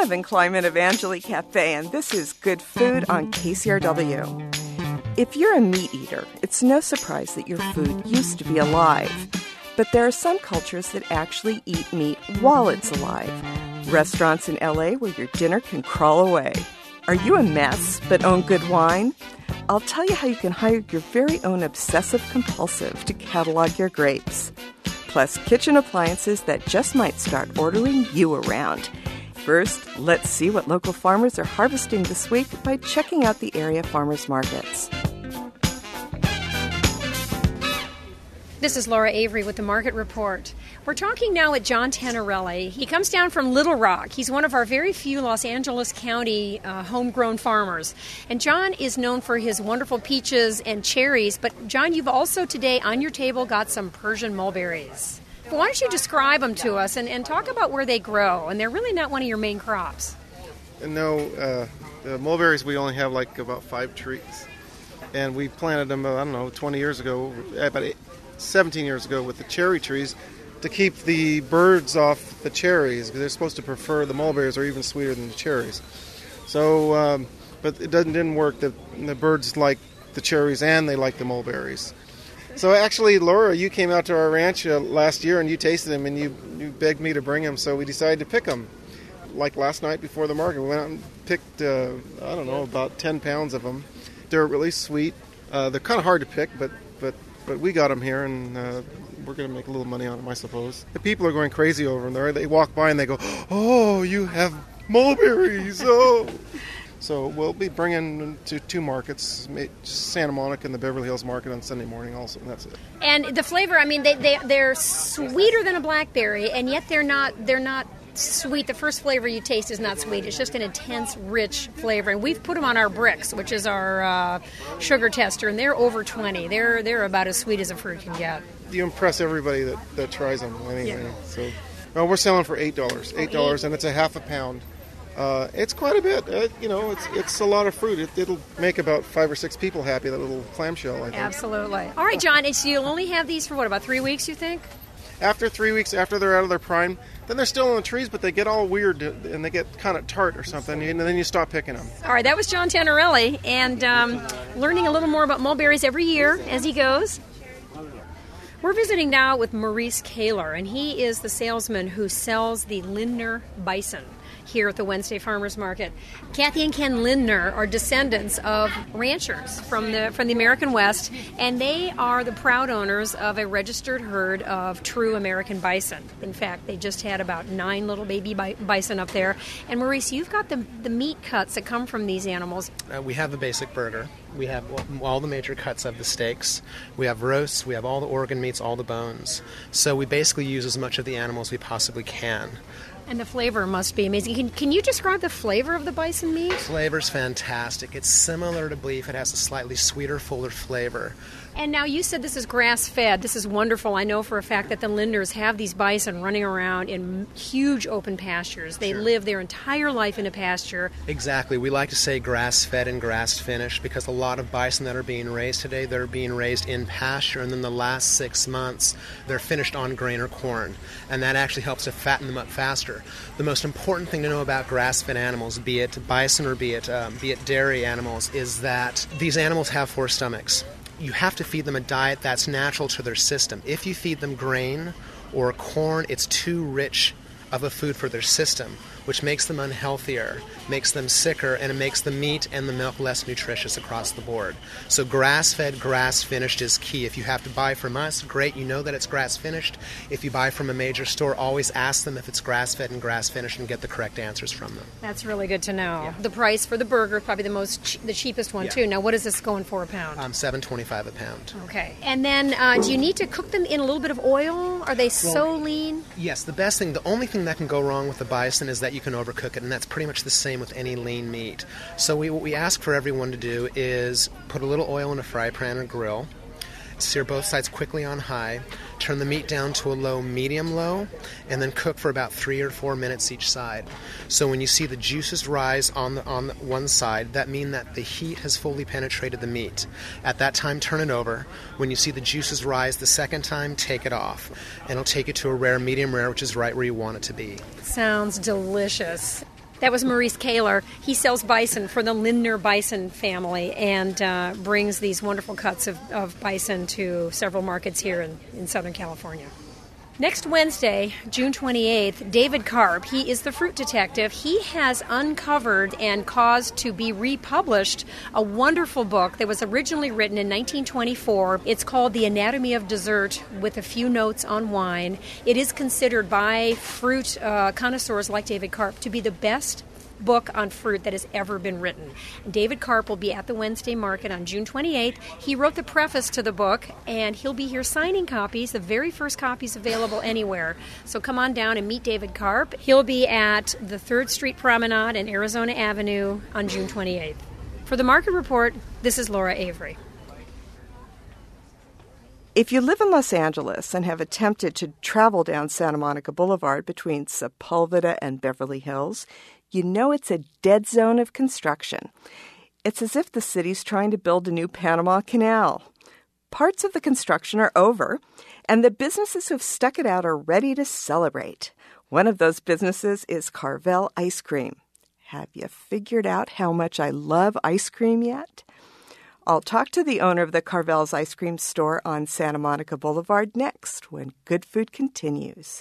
Kevin Kleiman of Angeli Cafe, and this is Good Food on KCRW. If you're a meat eater, it's no surprise that your food used to be alive. But there are some cultures that actually eat meat while it's alive. Restaurants in LA where your dinner can crawl away. Are you a mess but own good wine? I'll tell you how you can hire your very own obsessive-compulsive to catalog your grapes. Plus, kitchen appliances that just might start ordering you around. First, let's see what local farmers are harvesting this week by checking out the area farmers markets. This is Laura Avery with the Market Report. We're talking now with John Tannerelli. He comes down from Little Rock. He's one of our very few Los Angeles County homegrown farmers. And John is known for his wonderful peaches and cherries. But John, you've also today on your table got some Persian mulberries. Why don't you describe them to us and talk about where they grow? And they're really not one of your main crops. No, the mulberries, we only have like about 5 trees. And we planted them, 20 years ago, about 17 years ago with the cherry trees to keep the birds off the cherries, because they're supposed to prefer the mulberries are even sweeter than the cherries. So, but it didn't work. The birds like the cherries and they like the mulberries. So actually, Laura, you came out to our ranch last year and you tasted them and you begged me to bring them, so we decided to pick them. Like last night before the market, we went out and picked, about 10 pounds of them. They're really sweet. They're kind of hard to pick, but we got them here, and we're going to make a little money on them, I suppose. The people are going crazy over them. They walk by and they go, "Oh, you have mulberries!" Oh, so we'll be bringing to 2 markets, Santa Monica and the Beverly Hills Market on Sunday morning, also, and that's it. And the flavor, I mean, they're sweeter than a blackberry, and yet they're not sweet. The first flavor you taste is not sweet. It's just an intense, rich flavor. And we've put them on our Brix, which is our sugar tester, and they're over 20. They're about as sweet as a fruit can get. You impress everybody that tries them anyway. Yeah. So, well, we're selling for $8. $8, and it's a half a pound. It's quite a bit. It's a lot of fruit. It'll make about 5 or 6 people happy, that little clamshell, I think. Absolutely. All right, John, so you'll only have these for, about 3 weeks, you think? After 3 weeks, after they're out of their prime, then they're still on the trees, but they get all weird and they get kind of tart or something, and then you stop picking them. All right, that was John Tannerelli, and learning a little more about mulberries every year as he goes. We're visiting now with Maurice Kaler, and he is the salesman who sells the Lindner bison here at the Wednesday Farmers Market. Kathy and Ken Lindner are descendants of ranchers from the American West, and they are the proud owners of a registered herd of true American bison. In fact, they just had about 9 little baby bison up there. And Maurice, you've got the meat cuts that come from these animals. We have a basic burger. We have all the major cuts of the steaks. We have roasts. We have all the organ meats, all the bones. So we basically use as much of the animal as we possibly can. And the flavor must be amazing. Can you describe the flavor of the bison meat? Flavor's fantastic. It's similar to beef. It has a slightly sweeter, fuller flavor. And now you said this is grass-fed. This is wonderful. I know for a fact that the Lindners have these bison running around in huge open pastures. They live their entire life in a pasture. Exactly. We like to say grass-fed and grass-finished because a lot of bison that are being raised today, they're being raised in pasture, and then the last 6 months, they're finished on grain or corn. And that actually helps to fatten them up faster. The most important thing to know about grass-fed animals, be it bison or be it dairy animals, is that these animals have 4 stomachs. You have to feed them a diet that's natural to their system. If you feed them grain or corn, it's too rich of a food for their system, which makes them unhealthier, makes them sicker, and it makes the meat and the milk less nutritious across the board. So grass-fed, grass-finished is key. If you have to buy from us, great, you know that it's grass-finished. If you buy from a major store, always ask them if it's grass-fed and grass-finished and get the correct answers from them. That's really good to know. Yeah. The price for the burger is probably the cheapest one, too. Now, what is this going for a pound? $7.25 a pound. Okay. And then do you need to cook them in a little bit of oil? Are they so lean? Yes, the only thing that can go wrong with the bison is that you can overcook it, and that's pretty much the same with any lean meat. So what we ask for everyone to do is put a little oil in a fry pan or grill, sear both sides quickly on high, turn the meat down to a low, medium-low, and then cook for about 3 or 4 minutes each side. So when you see the juices rise on the one side, that means that the heat has fully penetrated the meat. At that time, turn it over. When you see the juices rise the second time, take it off. And it'll take it to a rare, medium rare, which is right where you want it to be. Sounds delicious. That was Maurice Kaler. He sells bison for the Lindner Bison family and brings these wonderful cuts of bison to several markets here in Southern California. Next Wednesday, June 28th, David Karp, he is the fruit detective. He has uncovered and caused to be republished a wonderful book that was originally written in 1924. It's called The Anatomy of Dessert, with a few notes on wine. It is considered by fruit connoisseurs like David Karp to be the best book on fruit that has ever been written. David Karp will be at the Wednesday market on June 28th. He wrote the preface to the book, and he'll be here signing copies, the very first copies available anywhere. So come on down and meet David Karp. He'll be at the 3rd Street Promenade and Arizona Avenue on June 28th. For the Market Report, this is Laura Avery. If you live in Los Angeles and have attempted to travel down Santa Monica Boulevard between Sepulveda and Beverly Hills, you know it's a dead zone of construction. It's as if the city's trying to build a new Panama Canal. Parts of the construction are over, and the businesses who've stuck it out are ready to celebrate. One of those businesses is Carvel Ice Cream. Have you figured out how much I love ice cream yet? I'll talk to the owner of the Carvel's Ice Cream store on Santa Monica Boulevard next when Good Food continues.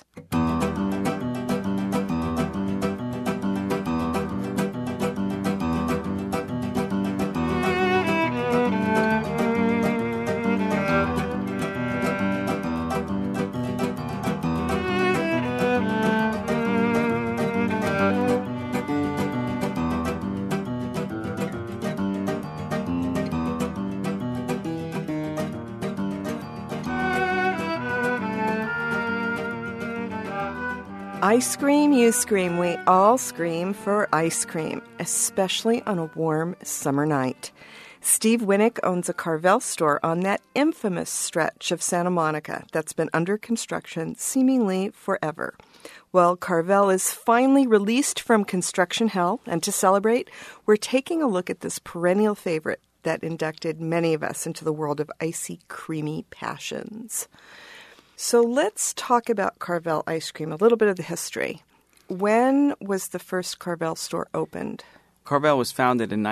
Ice cream, you scream. We all scream for ice cream, especially on a warm summer night. Steve Winnick owns a Carvel store on that infamous stretch of Santa Monica that's been under construction seemingly forever. Well, Carvel is finally released from construction hell, and to celebrate, we're taking a look at this perennial favorite that inducted many of us into the world of icy, creamy passions. So let's talk about Carvel ice cream, a little bit of the history. When was the first Carvel store opened? Carvel was founded in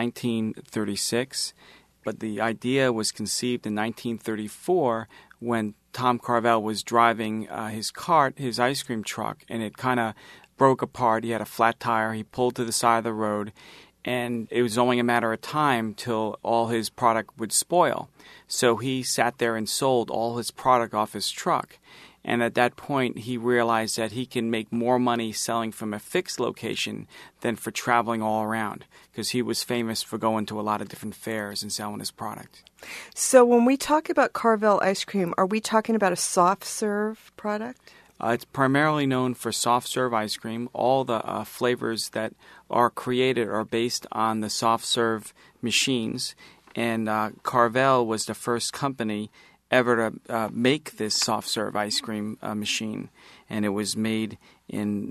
1936, but the idea was conceived in 1934 when Tom Carvel was driving his cart, his ice cream truck, and it kind of broke apart. He had a flat tire. He pulled to the side of the road, and it was only a matter of time till all his product would spoil. So he sat there and sold all his product off his truck. And at that point, he realized that he can make more money selling from a fixed location than for traveling all around, because he was famous for going to a lot of different fairs and selling his product. So when we talk about Carvel ice cream, are we talking about a soft serve product? It's primarily known for soft serve ice cream. All the flavors that are created are based on the soft serve machines. And Carvel was the first company ever to make this soft serve ice cream machine. And it was made in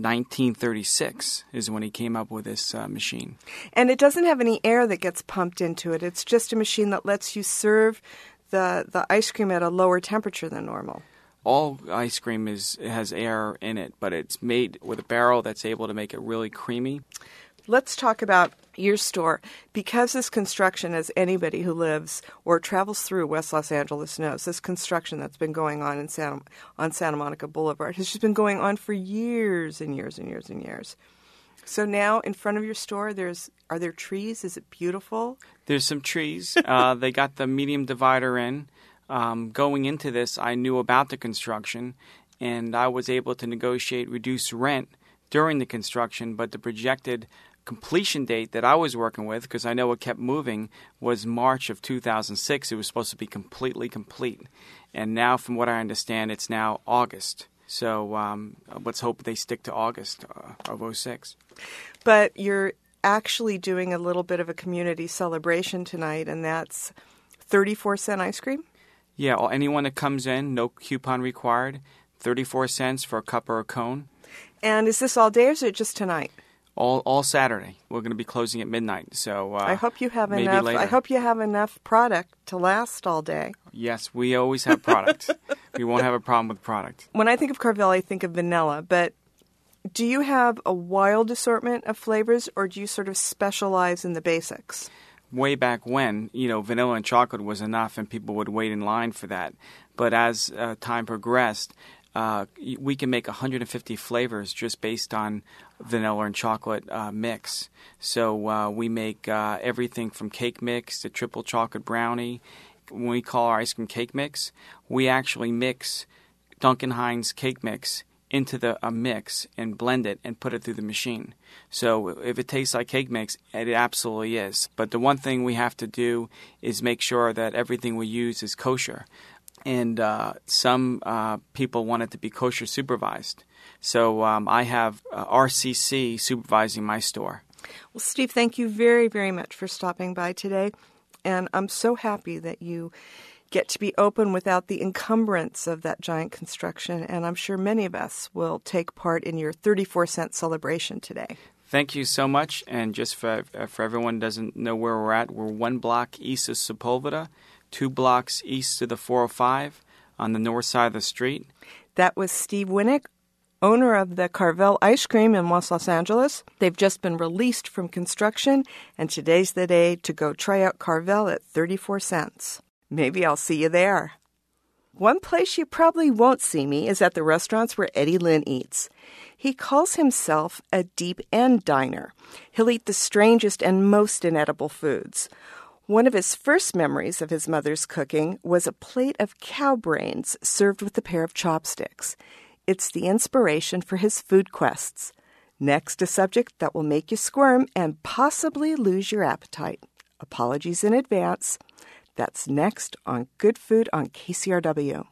1936 is when he came up with this machine. And it doesn't have any air that gets pumped into it. It's just a machine that lets you serve the ice cream at a lower temperature than normal. All ice cream has air in it, but it's made with a barrel that's able to make it really creamy. Let's talk about your store. Because this construction, as anybody who lives or travels through West Los Angeles knows, this construction that's been going on on Santa Monica Boulevard has just been going on for years and years and years and years. So now in front of your store, are there trees? Is it beautiful? There's some trees. They got the medium divider in. Going into this, I knew about the construction, and I was able to negotiate reduced rent during the construction, but the projected completion date that I was working with, because I know it kept moving, was March of 2006. It was supposed to be completely complete. And now, from what I understand, it's now August. So let's hope they stick to August of 06. But you're actually doing a little bit of a community celebration tonight, and that's 34-cent ice cream? Yeah, anyone that comes in, no coupon required, 34 cents for a cup or a cone. And is this all day or is it just tonight? All Saturday. We're going to be closing at midnight. So I hope you have maybe enough. Later. I hope you have enough product to last all day. Yes, we always have product. We won't have a problem with product. When I think of Carvel, I think of vanilla. But Do you have a wild assortment of flavors, or do you sort of specialize in the basics? Way back when, vanilla and chocolate was enough and people would wait in line for that. But as time progressed, we can make 150 flavors just based on vanilla and chocolate mix. So we make everything from cake mix to triple chocolate brownie. When we call our ice cream cake mix, we actually mix Duncan Hines cake mix into a mix and blend it and put it through the machine. So if it tastes like cake mix, it absolutely is. But the one thing we have to do is make sure that everything we use is kosher. And some people want it to be kosher supervised. So I have RCC supervising my store. Well, Steve, thank you very, very much for stopping by today. And I'm so happy that you get to be open without the encumbrance of that giant construction. And I'm sure many of us will take part in your 34-cent celebration today. Thank you so much. And just for everyone who doesn't know where we're at, we're 1 block east of Sepulveda, 2 blocks east of the 405 on the north side of the street. That was Steve Winnick, owner of the Carvel Ice Cream in West Los Angeles. They've just been released from construction, and today's the day to go try out Carvel at 34 cents. Maybe I'll see you there. One place you probably won't see me is at the restaurants where Eddie Lynn eats. He calls himself a deep end diner. He'll eat the strangest and most inedible foods. One of his first memories of his mother's cooking was a plate of cow brains served with a pair of chopsticks. It's the inspiration for his food quests. Next, a subject that will make you squirm and possibly lose your appetite. Apologies in advance. That's next on Good Food on KCRW.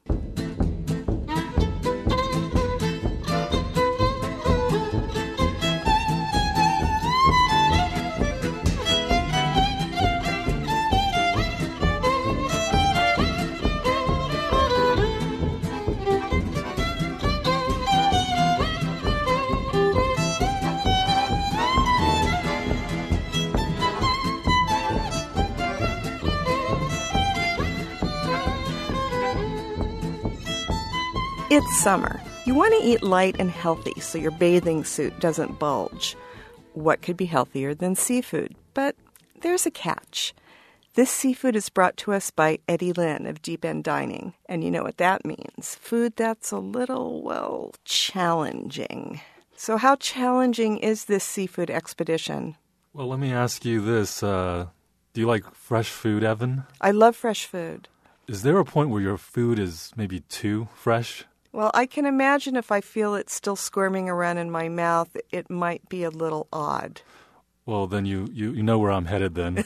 It's summer. You want to eat light and healthy so your bathing suit doesn't bulge. What could be healthier than seafood? But there's a catch. This seafood is brought to us by Eddie Lynn of Deep End Dining. And you know what that means. Food that's a little, challenging. So how challenging is this seafood expedition? Well, let me ask you this. Do you like fresh food, Evan? I love fresh food. Is there a point where your food is maybe too fresh? Well, I can imagine if I feel it still squirming around in my mouth, it might be a little odd. Well, then you know where I'm headed then.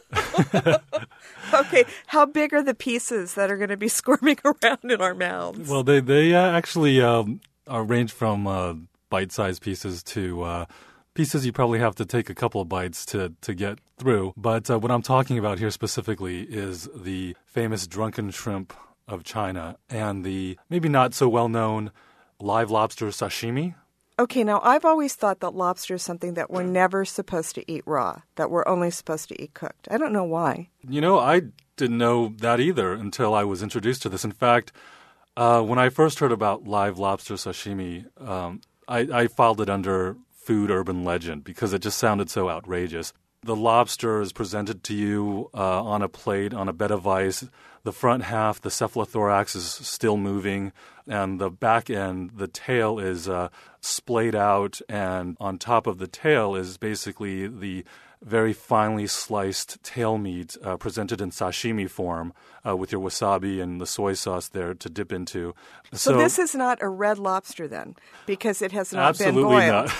Okay, how big are the pieces that are going to be squirming around in our mouths? Well, they actually range from bite-sized pieces to pieces you probably have to take a couple of bites to get through. But what I'm talking about here specifically is the famous drunken shrimp of China and the maybe not so well-known live lobster sashimi. Okay, now I've always thought that lobster is something that we're never supposed to eat raw, that we're only supposed to eat cooked. I don't know why. You know, I didn't know that either until I was introduced to this. In fact, when I first heard about live lobster sashimi, I filed it under food urban legend because it just sounded so outrageous. The lobster is presented to you on a plate, on a bed of ice. The front half, the cephalothorax, is still moving, and the back end, the tail is splayed out, and on top of the tail is basically the very finely sliced tail meat presented in sashimi form with your wasabi and the soy sauce there to dip into. So this is not a red lobster then, because it has not been boiled. Absolutely not.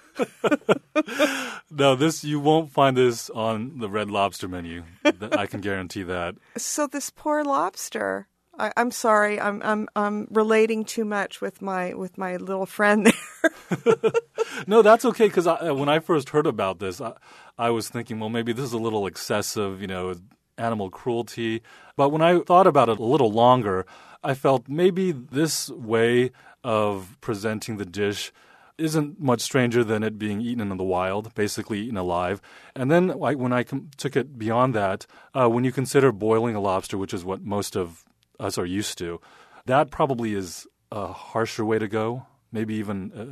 No, you won't find this on the Red Lobster menu. I can guarantee that. So this poor lobster. I'm sorry. I'm relating too much with my little friend there. No, that's okay. Because when I first heard about this, I was thinking, well, maybe this is a little excessive, animal cruelty. But when I thought about it a little longer, I felt maybe this way of presenting the dish isn't much stranger than it being eaten in the wild, basically eaten alive. And then when I took it beyond that, when you consider boiling a lobster, which is what most of us are used to, that probably is a harsher way to go, maybe even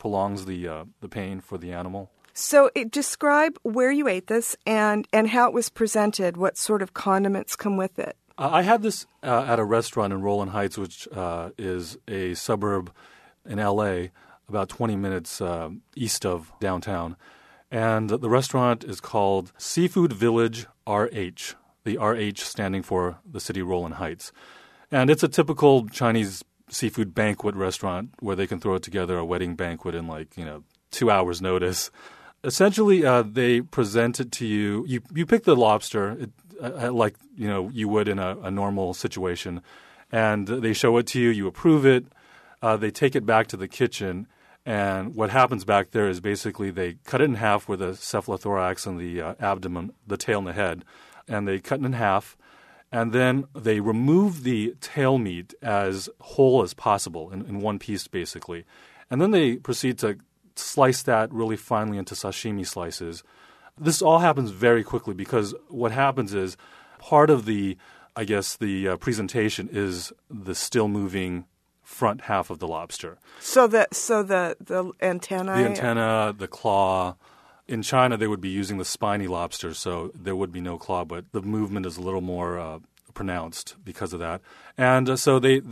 prolongs the pain for the animal. So describe where you ate this and how it was presented, what sort of condiments come with it. I had this at a restaurant in Rowland Heights, which is a suburb in L.A., about 20 minutes east of downtown. And the restaurant is called Seafood Village RH, the RH standing for the city Rowland Heights. And it's a typical Chinese seafood banquet restaurant where they can throw together a wedding banquet in 2 hours' notice. Essentially, they present it to you. You pick the lobster, like you would in a normal situation, and they show it to you. You approve it. They take it back to the kitchen, and what happens back there is basically they cut it in half with a cephalothorax and the abdomen, the tail and the head, and they cut it in half, and then they remove the tail meat as whole as possible in one piece, basically, and then they proceed to slice that really finely into sashimi slices. This all happens very quickly because what happens is part of the presentation is the still moving front half of the lobster. So the antennae? The antenna, the claw. In China, they would be using the spiny lobster, so there would be no claw, but the movement is a little more pronounced because of that. And so they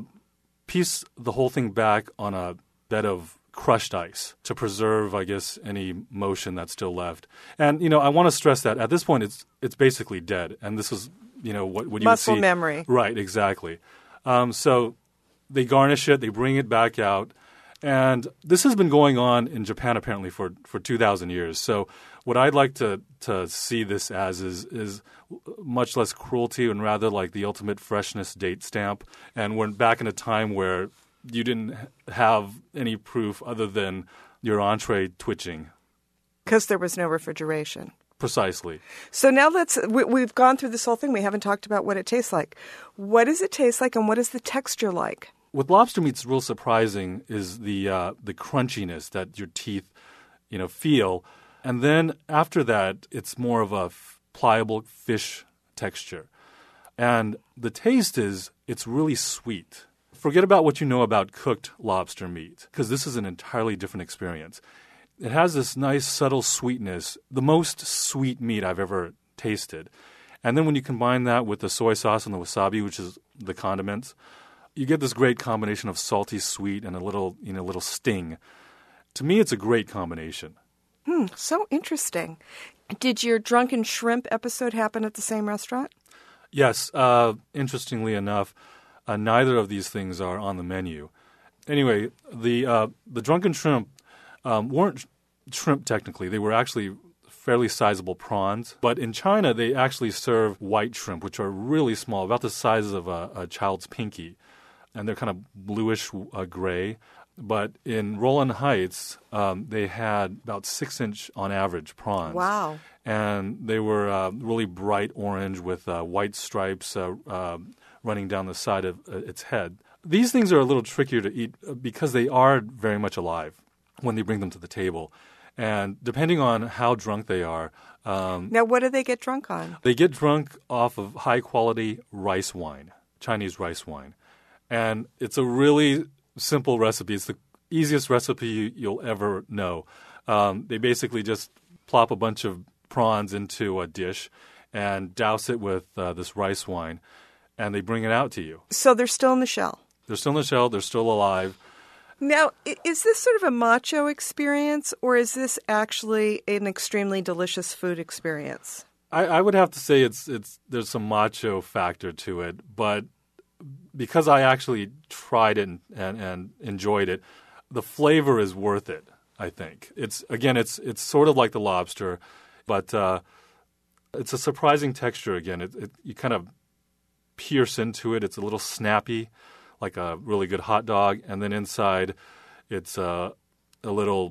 piece the whole thing back on a bed of crushed ice to preserve, any motion that's still left. And, I want to stress that at this point, it's basically dead. And this is, what you would see. Muscle memory. Right, exactly. So they garnish it, they bring it back out. And this has been going on in Japan, apparently, for 2,000 years. So what I'd like to see this as is much less cruelty and rather like the ultimate freshness date stamp. And we're back in a time where you didn't have any proof other than your entree twitching. Because there was no refrigeration. Precisely. So now we've gone through this whole thing. We haven't talked about what it tastes like. What does it taste like and what is the texture like? With lobster meat's real surprising is the crunchiness that your teeth, feel. And then after that, it's more of a pliable fish texture. And the taste it's really sweet. Forget about what you know about cooked lobster meat, because this is an entirely different experience. It has this nice, subtle sweetness, the most sweet meat I've ever tasted. And then when you combine that with the soy sauce and the wasabi, which is the condiments, you get this great combination of salty, sweet, and a little sting. To me, it's a great combination. So interesting. Did your drunken shrimp episode happen at the same restaurant? Yes. Interestingly enough, neither of these things are on the menu. Anyway, the drunken shrimp weren't shrimp technically. They were actually fairly sizable prawns. But in China, they actually serve white shrimp, which are really small, about the size of a child's pinky. And they're kind of bluish gray. But in Rowland Heights, they had about 6-inch on average prawns. Wow. And they were really bright orange with white stripes running down the side of its head. These things are a little trickier to eat because they are very much alive when they bring them to the table. And depending on how drunk they are... now, what do they get drunk on? They get drunk off of high-quality rice wine, Chinese rice wine. And it's a really simple recipe. It's the easiest recipe you'll ever know. They basically just plop a bunch of prawns into a dish and douse it with this rice wine, and they bring it out to you. So they're still in the shell? They're still in the shell. They're still alive. Now, is this sort of a macho experience, or is this actually an extremely delicious food experience? I would have to say there's some macho factor to it, but because I actually tried it and enjoyed it, the flavor is worth it, I think. It's sort of like the lobster, but it's a surprising texture again. You kind of pierce into it. It's a little snappy, like a really good hot dog, and then inside it's a little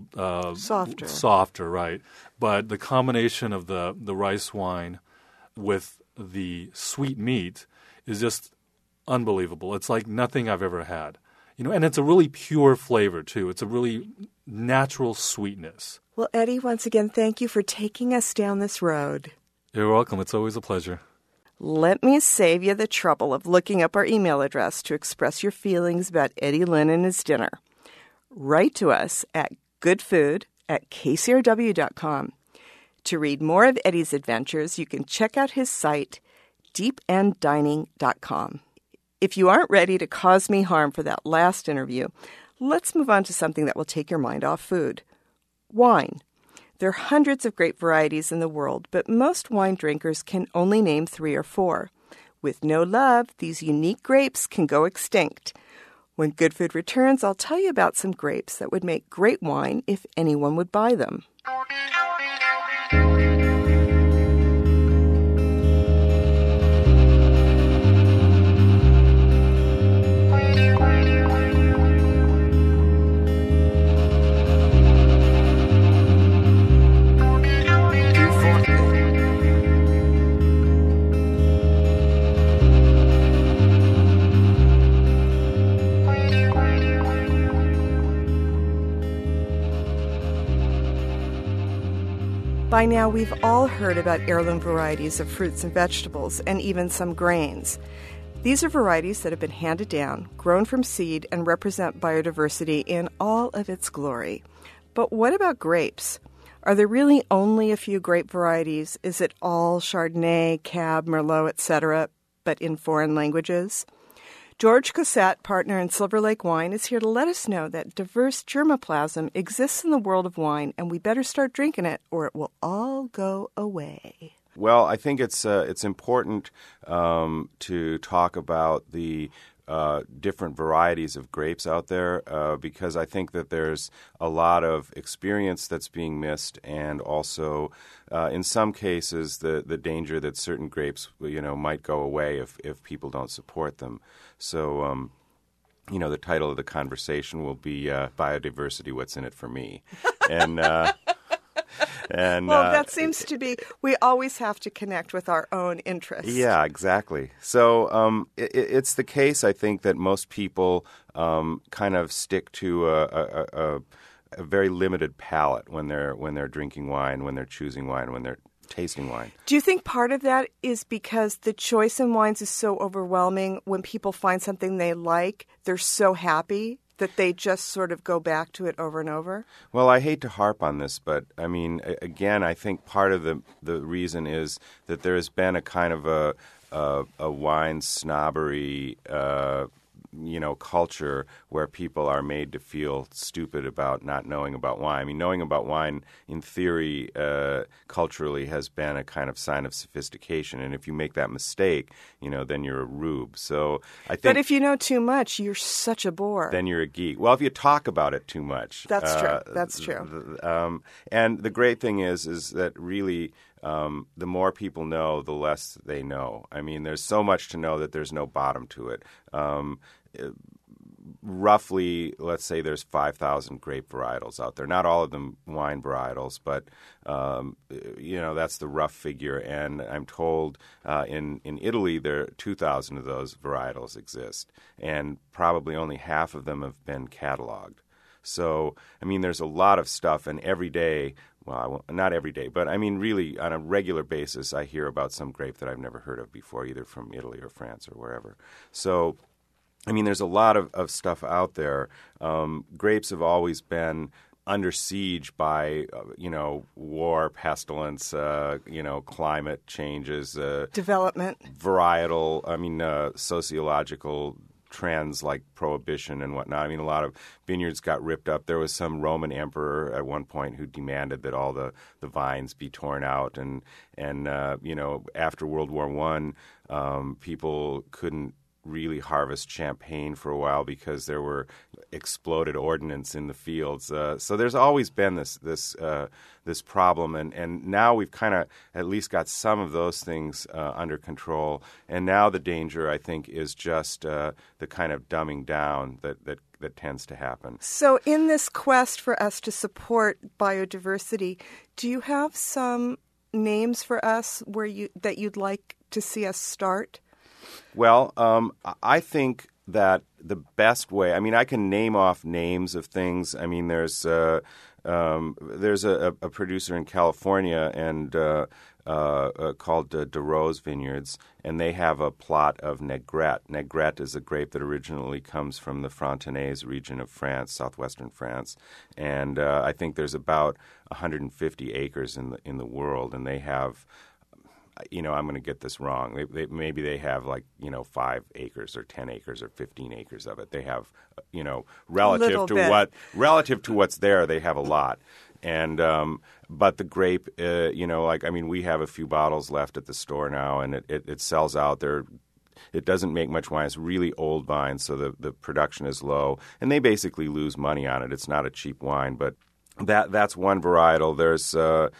softer, right? But the combination of the rice wine with the sweet meat is just unbelievable. It's like nothing I've ever had. And it's a really pure flavor, too. It's a really natural sweetness. Well, Eddie, once again, thank you for taking us down this road. You're welcome. It's always a pleasure. Let me save you the trouble of looking up our email address to express your feelings about Eddie Lin and his dinner. write to us at goodfood@kcrw.com. To read more of Eddie's adventures, you can check out his site, deependdining.com. If you aren't ready to cause me harm for that last interview, let's move on to something that will take your mind off food. Wine. There are hundreds of grape varieties in the world, but most wine drinkers can only name 3 or 4. With no love, these unique grapes can go extinct. When Good Food returns, I'll tell you about some grapes that would make great wine if anyone would buy them. By now, we've all heard about heirloom varieties of fruits and vegetables, and even some grains. These are varieties that have been handed down, grown from seed, and represent biodiversity in all of its glory. But what about grapes? Are there really only a few grape varieties? Is it all Chardonnay, Cab, Merlot, etc., but in foreign languages? George Cossette, partner in Silver Lake Wine, is here to let us know that diverse germoplasm exists in the world of wine, and we better start drinking it, or it will all go away. Well, I think it's important to talk about the different varieties of grapes out there because I think that there's a lot of experience that's being missed, and also in some cases the danger that certain grapes might go away if people don't support them. So the title of the conversation will be Biodiversity, What's in It for Me? And well, that seems to be, we always have to connect with our own interests. Yeah, exactly. So it's the case, I think, that most people kind of stick to a very limited palate when they're drinking wine, when they're choosing wine, when they're tasting wine. Do you think part of that is because the choice in wines is so overwhelming? When people find something they like, they're so happy that they just sort of go back to it over and over? Well, I hate to harp on this, but I mean, again, I think part of the reason is that there has been a kind of a wine snobbery culture where people are made to feel stupid about not knowing about wine. I mean, knowing about wine, in theory, culturally has been a kind of sign of sophistication. And if you make that mistake, then you're a rube. So I think. But if you know too much, you're such a bore. Then you're a geek. Well, if you talk about it too much. That's true. That's true. And the great thing is that really. The more people know, the less they know. I mean, there's so much to know that there's no bottom to it. Roughly, let's say there's 5,000 grape varietals out there. Not all of them wine varietals, but that's the rough figure. And I'm told in Italy there 2,000 of those varietals exist, and probably only half of them have been cataloged. So, I mean, there's a lot of stuff, and every day. Well, not every day, but I mean, really, on a regular basis, I hear about some grape that I've never heard of before, either from Italy or France or wherever. So, I mean, there's a lot of stuff out there. Grapes have always been under siege by, war, pestilence, climate changes. Development. Sociological trends like prohibition and whatnot. I mean, a lot of vineyards got ripped up. There was some Roman emperor at one point who demanded that all the vines be torn out. And after World War I, people couldn't really harvest champagne for a while because there were exploded ordnance in the fields. So there's always been this problem, and now we've kind of at least got some of those things under control. And now the danger, I think, is just the kind of dumbing down that tends to happen. So in this quest for us to support biodiversity, do you have some names for us that you'd like to see us start? Well, I think that the best way, I mean, I can name off names of things. I mean, there's a producer in California, and called De Rose Vineyards, and they have a plot of Negrette. Negrette is a grape that originally comes from the Frontenaise region of France, southwestern France, and I think there's about 150 acres in the world, and they have, I'm going to get this wrong. Maybe they have 5 acres or 10 acres or 15 acres of it. They have, relative to what's there, they have a lot. And but the grape, we have a few bottles left at the store now, and it sells out. It doesn't make much wine. It's really old vines, so the production is low, and they basically lose money on it. It's not a cheap wine, but that's one varietal. There's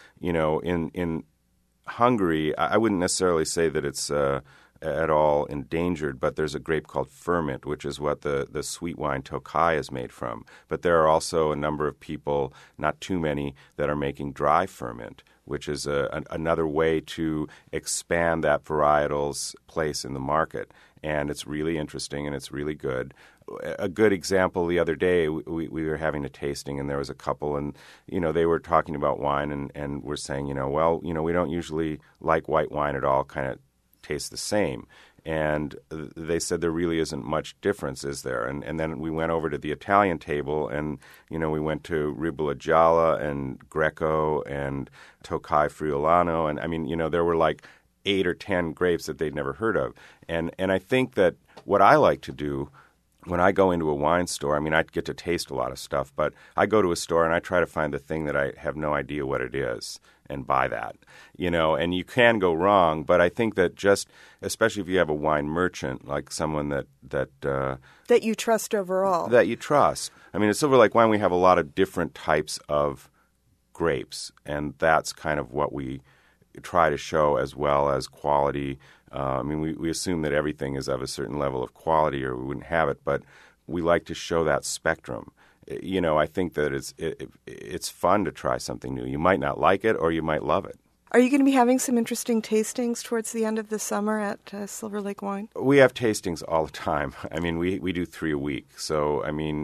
in Hungary, I wouldn't necessarily say that it's at all endangered, but there's a grape called Ferment, which is what the sweet wine Tokai is made from. But there are also a number of people, not too many, that are making dry ferment, which is another way to expand that varietal's place in the market. And it's really interesting and it's really good. A good example, the other day, we were having a tasting, and there was a couple, and, they were talking about wine and were saying, we don't usually like white wine at all, kind of tastes the same. And they said there really isn't much difference, is there? And then we went over to the Italian table, and, we went to Ribola Gialla and Greco and Tokai Friulano, and, there were 8 or 10 grapes that they'd never heard of. And I think that what I like to do when I go into a wine store, I get to taste a lot of stuff, but I go to a store and I try to find the thing that I have no idea what it is and buy that, and you can go wrong, but I think that especially if you have a wine merchant, like someone that you trust overall. That you trust. At Silver Lake Wine, we have a lot of different types of grapes, and that's kind of what we try to show, as well as quality. We assume that everything is of a certain level of quality or we wouldn't have it, but we like to show that spectrum. I think that it's fun to try something new. You might not like it or you might love it. Are you going to be having some interesting tastings towards the end of the summer at Silver Lake Wine? We have tastings all the time. We do 3 a week. So,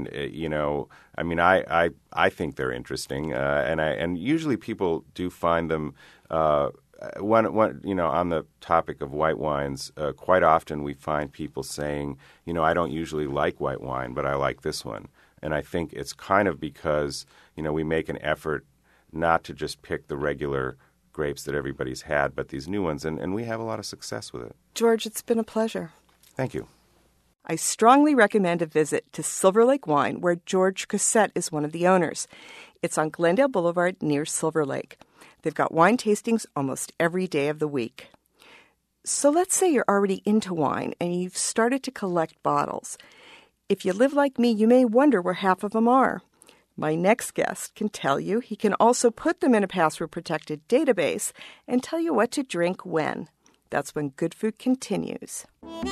I think they're interesting. And usually people do find them on the topic of white wines, quite often we find people saying, I don't usually like white wine, but I like this one. And I think it's kind of because, we make an effort not to just pick the regular grapes that everybody's had, but these new ones, and we have a lot of success with it. George, it's been a pleasure. Thank you. I strongly recommend a visit to Silver Lake Wine, where George Cossette is one of the owners. It's on Glendale Boulevard near Silver Lake. They've got wine tastings almost every day of the week. So let's say you're already into wine and you've started to collect bottles. If you live like me, you may wonder where half of them are. My next guest can tell you. He can also put them in a password-protected database and tell you what to drink when. That's when Good Food continues.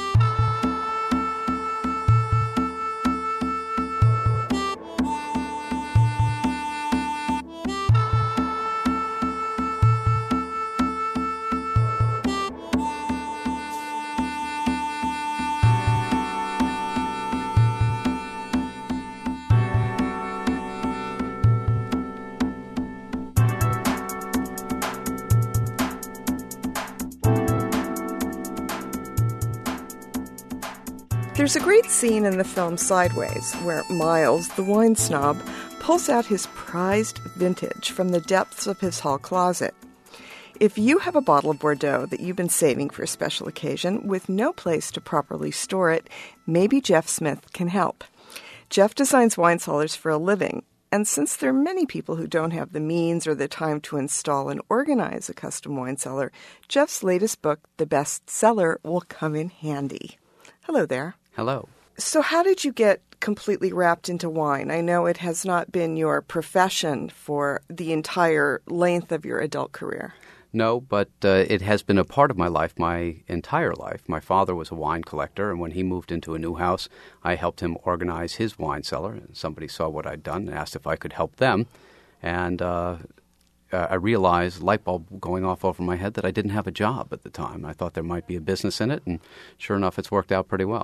There's a great scene in the film Sideways where Miles, the wine snob, pulls out his prized vintage from the depths of his hall closet. If you have a bottle of Bordeaux that you've been saving for a special occasion with no place to properly store it, maybe Jeff Smith can help. Jeff designs wine cellars for a living, and since there are many people who don't have the means or the time to install and organize a custom wine cellar, Jeff's latest book, The Best Cellar, will come in handy. Hello there. Hello. So how did you get completely wrapped into wine? I know it has not been your profession for the entire length of your adult career. No, but it has been a part of my life my entire life. My father was a wine collector, and when he moved into a new house, I helped him organize his wine cellar. And somebody saw what I'd done and asked if I could help them. And I realized, light bulb going off over my head, that I didn't have a job at the time. I thought there might be a business in it, and sure enough, it's worked out pretty well.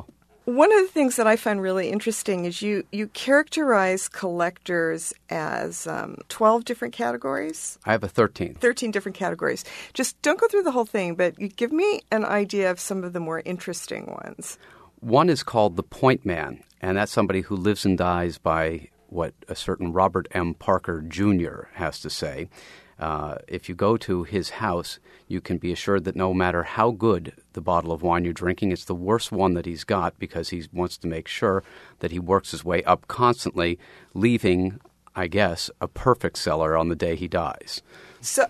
One of the things that I find really interesting is you characterize collectors as 12 different categories. I have a 13th. 13 different categories. Just don't go through the whole thing, but you give me an idea of some of the more interesting ones. One is called the Point Man, and that's somebody who lives and dies by what a certain Robert M. Parker Jr. has to say. If you go to his house, you can be assured that no matter how good the bottle of wine you're drinking, it's the worst one that he's got because he wants to make sure that he works his way up constantly, leaving, I guess, a perfect cellar on the day he dies. So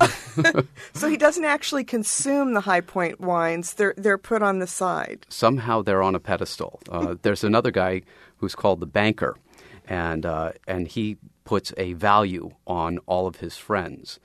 so he doesn't actually consume the High Point wines. They're put on the side. Somehow they're on a pedestal. There's another guy who's called the Banker, and he puts a value on all of his friends.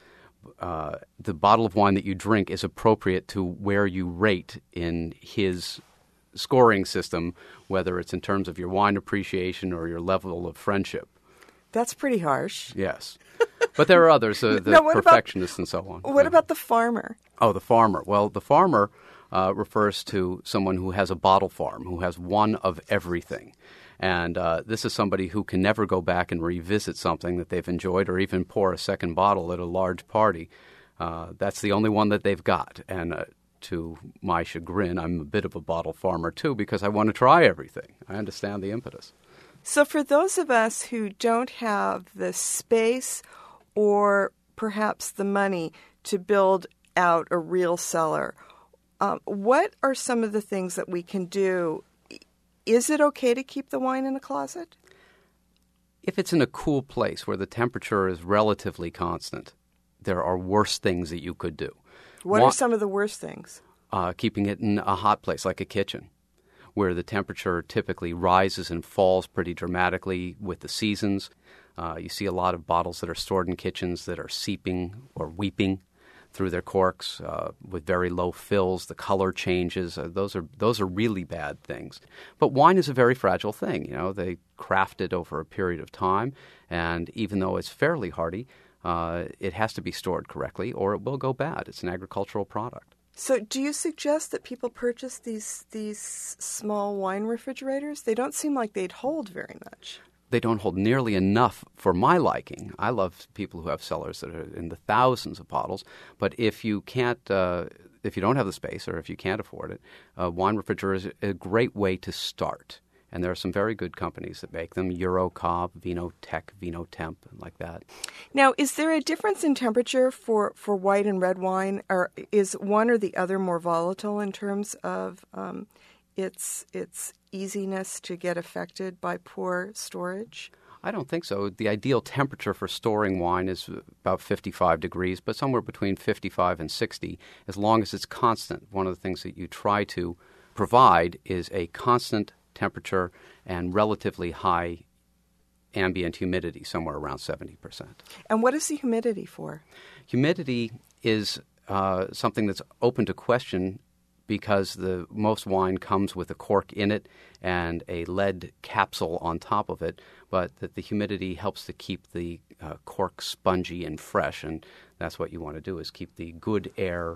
The bottle of wine that you drink is appropriate to where you rate in his scoring system, whether it's in terms of your wine appreciation or your level of friendship. That's pretty harsh. Yes. But there are others, the perfectionists and so on. What about the farmer? Oh, the farmer. Well, the farmer refers to someone who has a bottle farm, who has one of everything. And this is somebody who can never go back and revisit something that they've enjoyed or even pour a second bottle at a large party. That's the only one that they've got. And to my chagrin, I'm a bit of a bottle farmer, too, because I want to try everything. I understand the impetus. So for those of us who don't have the space or perhaps the money to build out a real cellar, what are some of the things that we can do? Is it okay to keep the wine in a closet? If it's in a cool place where the temperature is relatively constant, there are worse things that you could do. What are some of the worst things? Keeping it in a hot place like a kitchen, where the temperature typically rises and falls pretty dramatically with the seasons. You see a lot of bottles that are stored in kitchens that are seeping or weeping through their corks with very low fills. The color changes. Those are really bad things. But wine is a very fragile thing. You know, they craft it over a period of time, and even though it's fairly hardy, it has to be stored correctly, or it will go bad. It's an agricultural product. So, do you suggest that people purchase these small wine refrigerators? They don't seem like they'd hold very much. They don't hold nearly enough for my liking. I love people who have cellars that are in the thousands of bottles. But if you can't, if you don't have the space or if you can't afford it, a wine refrigerator is a great way to start. And there are some very good companies that make them: Eurocop, Vinotech, Vinotemp, and like that. Now, is there a difference in temperature for white and red wine, or is one or the other more volatile in terms of its easiness to get affected by poor storage? I don't think so. The ideal temperature for storing wine is about 55 degrees, but somewhere between 55 and 60, as long as it's constant. One of the things that you try to provide is a constant temperature and relatively high ambient humidity, somewhere around 70%. And what is the humidity for? Humidity is something that's open to question because most wine comes with a cork in it and a lead capsule on top of it, but that the humidity helps to keep the cork spongy and fresh, and that's what you want to do, is keep the good air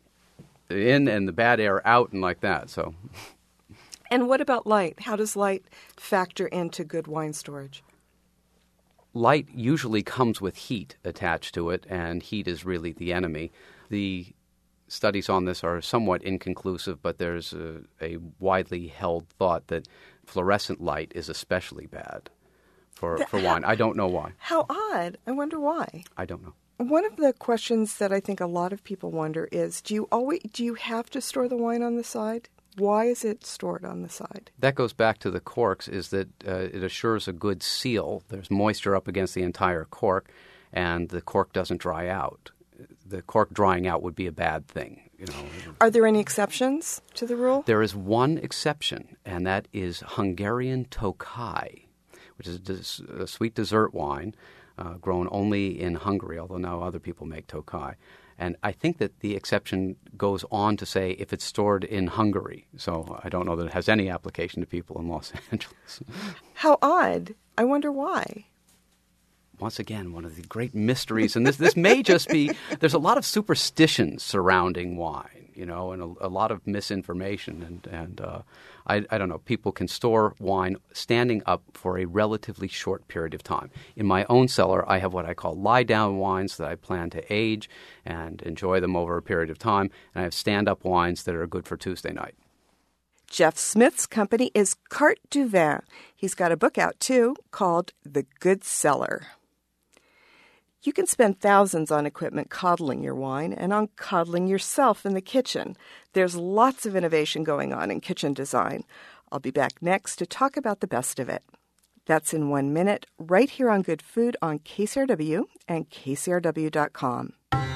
in and the bad air out and like that. So. And what about light? How does light factor into good wine storage? Light usually comes with heat attached to it, and heat is really the enemy. The studies on this are somewhat inconclusive, but there's a widely held thought that fluorescent light is especially bad for wine. I don't know why. How odd. I wonder why. I don't know. One of the questions that I think a lot of people wonder is, do you have to store the wine on the side? Why is it stored on the side? That goes back to the corks, is that it assures a good seal. There's moisture up against the entire cork, and the cork doesn't dry out. The cork drying out would be a bad thing. You know. Are there any exceptions to the rule? There is one exception, and that is Hungarian Tokaj, which is a sweet dessert wine grown only in Hungary, although now other people make Tokaj. And I think that the exception goes on to say if it's stored in Hungary. So I don't know that it has any application to people in Los Angeles. How odd. I wonder why. Once again, one of the great mysteries, and this may just be, there's a lot of superstitions surrounding wine. and a lot of misinformation. And I don't know, people can store wine standing up for a relatively short period of time. In my own cellar, I have what I call lie-down wines that I plan to age and enjoy them over a period of time. And I have stand-up wines that are good for Tuesday night. Jeff Smith's company is Carte du Vin. He's got a book out, too, called The Good Cellar. You can spend thousands on equipment coddling your wine and on coddling yourself in the kitchen. There's lots of innovation going on in kitchen design. I'll be back next to talk about the best of it. That's in 1 minute, right here on Good Food on KCRW and KCRW.com.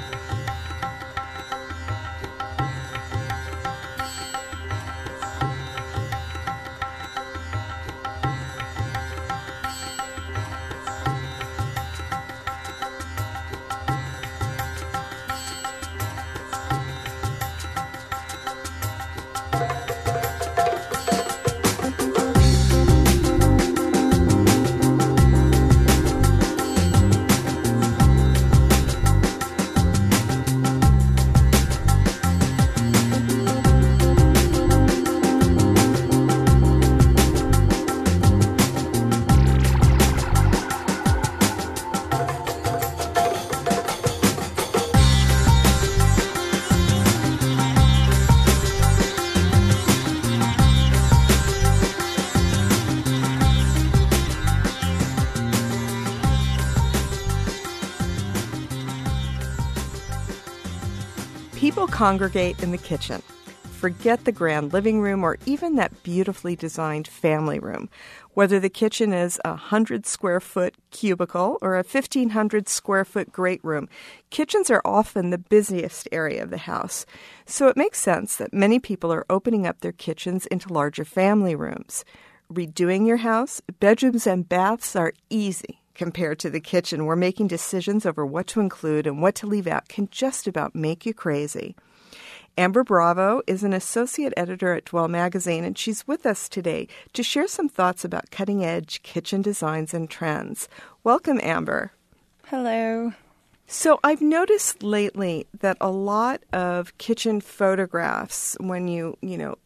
People congregate in the kitchen. Forget the grand living room or even that beautifully designed family room. Whether the kitchen is a 100-square-foot cubicle or a 1,500-square-foot great room, kitchens are often the busiest area of the house. So it makes sense that many people are opening up their kitchens into larger family rooms. Redoing your house, bedrooms and baths are easy compared to the kitchen, where making decisions over what to include and what to leave out can just about make you crazy. Amber Bravo is an associate editor at Dwell Magazine, and she's with us today to share some thoughts about cutting-edge kitchen designs and trends. Welcome, Amber. Hello. So I've noticed lately that a lot of kitchen photographs, when you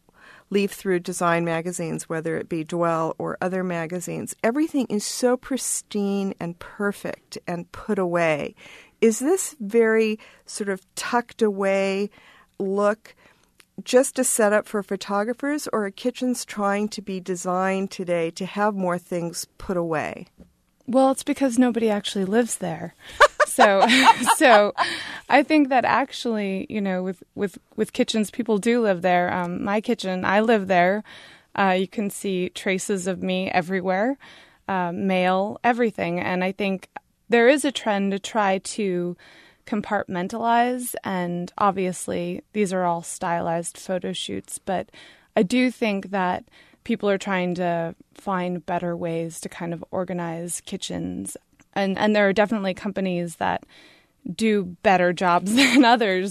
leaf through design magazines, whether it be Dwell or other magazines, everything is so pristine and perfect and put away. Is this very sort of tucked away look just a setup for photographers, or are kitchens trying to be designed today to have more things put away? Well, it's because nobody actually lives there. So I think that actually, with kitchens, people do live there. My kitchen, I live there. You can see traces of me everywhere, mail, everything. And I think there is a trend to try to compartmentalize. And obviously, these are all stylized photo shoots. But I do think that people are trying to find better ways to kind of organize kitchens. And there are definitely companies that do better jobs than others.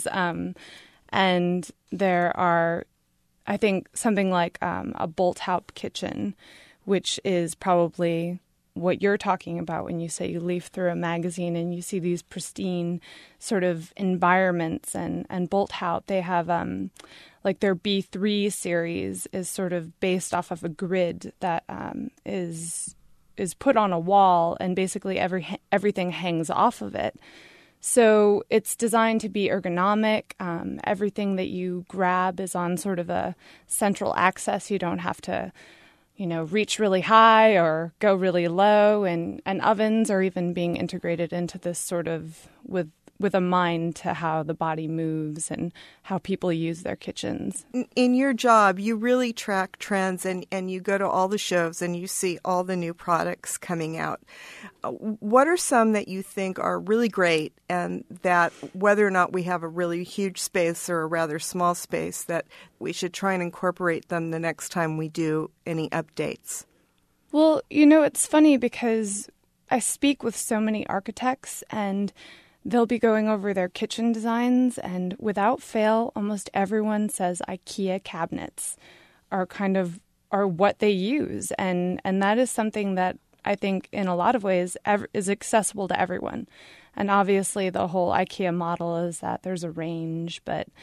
And there are, I think, something like a Bolthouse kitchen, which is probably what you're talking about when you say you leaf through a magazine and you see these pristine sort of environments. And Bolthouse, they have like their B3 series is sort of based off of a grid that is put on a wall, and basically everything hangs off of it. So it's designed to be ergonomic. Everything that you grab is on sort of a central axis. You don't have to, reach really high or go really low. And ovens are even being integrated into this sort of with a mind to how the body moves and how people use their kitchens. In your job, you really track trends and you go to all the shows and you see all the new products coming out. What are some that you think are really great, and that whether or not we have a really huge space or a rather small space, that we should try and incorporate them the next time we do any updates? Well, it's funny because I speak with so many architects, and they'll be going over their kitchen designs, and without fail, almost everyone says IKEA cabinets are what they use. And that is something that I think in a lot of ways is accessible to everyone. And obviously the whole IKEA model is that there's a range, but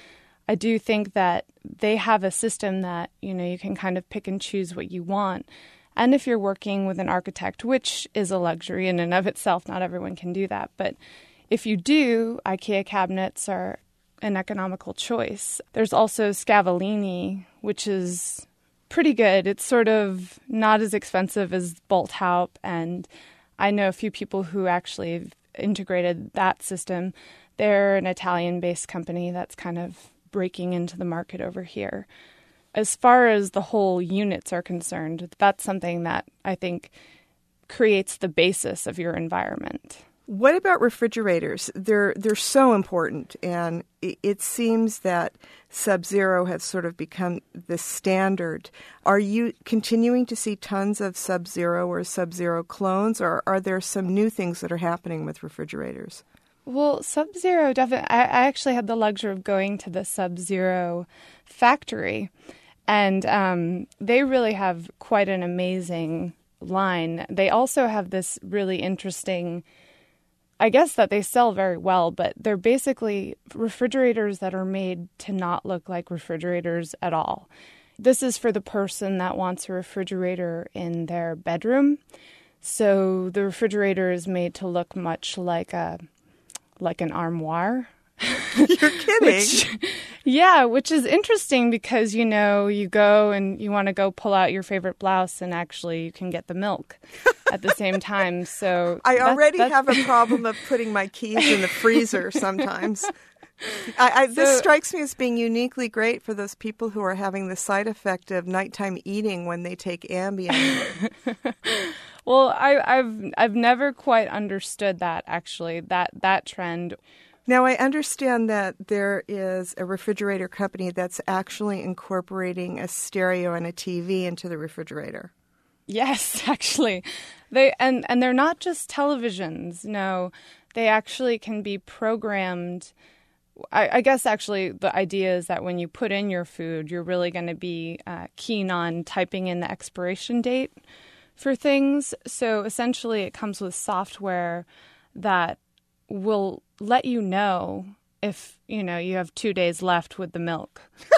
I do think that they have a system that, you can kind of pick and choose what you want. And if you're working with an architect, which is a luxury in and of itself, not everyone can do that. But if you do, IKEA cabinets are an economical choice. There's also Scavallini, which is pretty good. It's sort of not as expensive as Bolthaup, and I know a few people who actually have integrated that system. They're an Italian-based company that's kind of breaking into the market over here. As far as the whole units are concerned, that's something that I think creates the basis of your environment. What about refrigerators? They're so important, and it seems that Sub-Zero has sort of become the standard. Are you continuing to see tons of Sub-Zero or Sub-Zero clones, or are there some new things that are happening with refrigerators? Well, Sub-Zero definitely. I actually had the luxury of going to the Sub-Zero factory, and they really have quite an amazing line. They also have this really interesting, I guess that they sell very well, but they're basically refrigerators that are made to not look like refrigerators at all. This is for the person that wants a refrigerator in their bedroom. So the refrigerator is made to look much like an armoire. You're kidding. Which is interesting because, you go and you want to go pull out your favorite blouse and actually you can get the milk at the same time. So I already have a problem of putting my keys in the freezer sometimes. This strikes me as being uniquely great for those people who are having the side effect of nighttime eating when they take Ambien. Well, I've never quite understood that, actually, that trend. Now, I understand that there is a refrigerator company that's actually incorporating a stereo and a TV into the refrigerator. Yes, actually. And they're not just televisions. No, they actually can be programmed. I guess, actually, the idea is that when you put in your food, you're really going to be keen on typing in the expiration date for things. So essentially, it comes with software that will let you know if, you have 2 days left with the milk.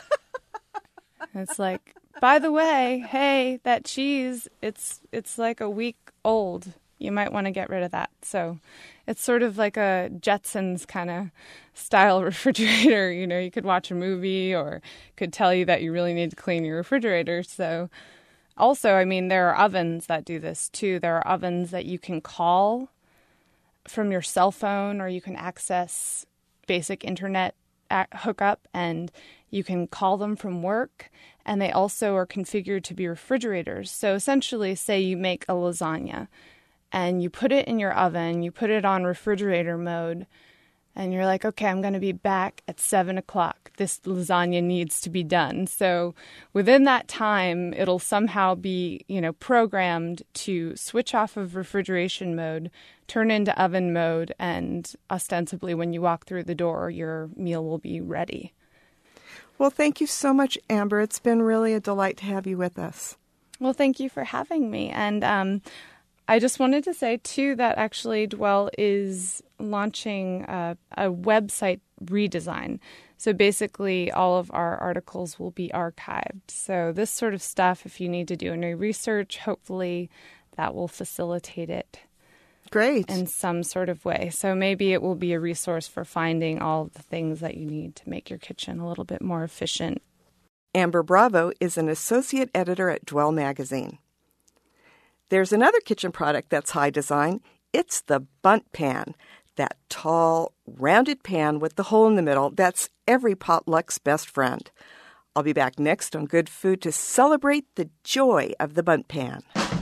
It's like, by the way, hey, that cheese, it's like a week old. You might want to get rid of that. So it's sort of like a Jetsons kind of style refrigerator. You could watch a movie or could tell you that you really need to clean your refrigerator. So also, there are ovens that do this too. There are ovens that you can call from your cell phone, or you can access basic internet hookup and you can call them from work. And they also are configured to be refrigerators. So essentially, say you make a lasagna and you put it in your oven, you put it on refrigerator mode, and you're like, okay, I'm going to be back at 7 o'clock. This lasagna needs to be done. So within that time, it'll somehow be, programmed to switch off of refrigeration mode, turn into oven mode, and ostensibly when you walk through the door, your meal will be ready. Well, thank you so much, Amber. It's been really a delight to have you with us. Well, thank you for having me. And I just wanted to say, too, that actually Dwell is launching a website redesign. So basically, all of our articles will be archived. So this sort of stuff, if you need to do any research, hopefully that will facilitate it. Great. In some sort of way. So maybe it will be a resource for finding all of the things that you need to make your kitchen a little bit more efficient. Amber Bravo is an associate editor at Dwell Magazine. There's another kitchen product that's high design. It's the Bundt Pan, that tall, rounded pan with the hole in the middle that's every potluck's best friend. I'll be back next on Good Food to celebrate the joy of the Bundt Pan.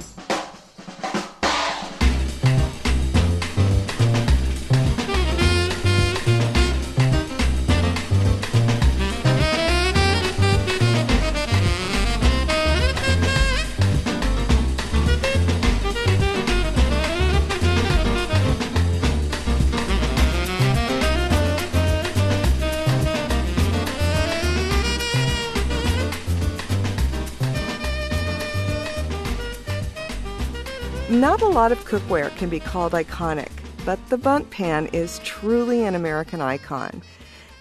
Not a lot of cookware can be called iconic, but the Bundt Pan is truly an American icon.